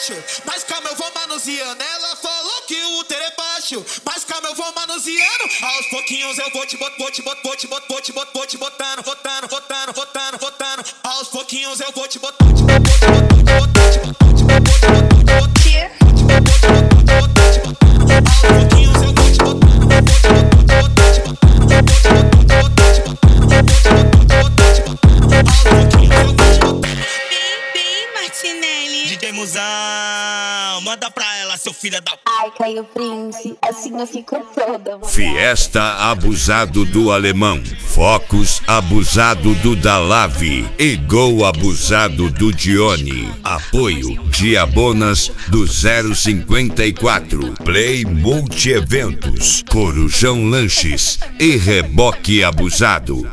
baixo, mas calma eu vou manuseando. Ela falou que o útero é baixo, mas calma eu vou manuseando. Aos pouquinhos eu vou te botando, botando. Aos pouquinhos eu vou te botando. DJ Musão, manda pra ela, seu filho da... Ai, Caio Prince, assim eu fico toda. Fiesta abusado do Alemão, Focus abusado do Dalave e Gol abusado do Dione. Apoio Diabonas do 054, Play Multi-Eventos, Corujão Lanches e Reboque Abusado.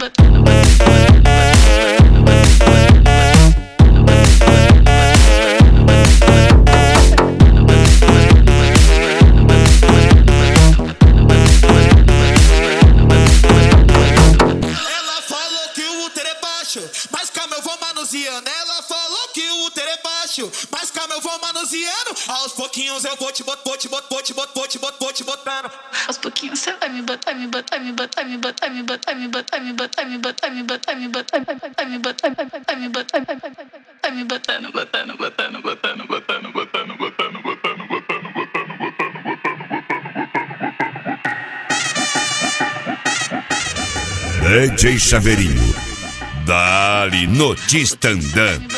Mas calma eu vou manuseando. Ela falou que o útero é baixo, mas calma eu vou manuseando. Aos pouquinhos eu vou te botando. Aos pouquinhos você vai me botar, me botando. DJ Chaveirinho, dali no Tistandã.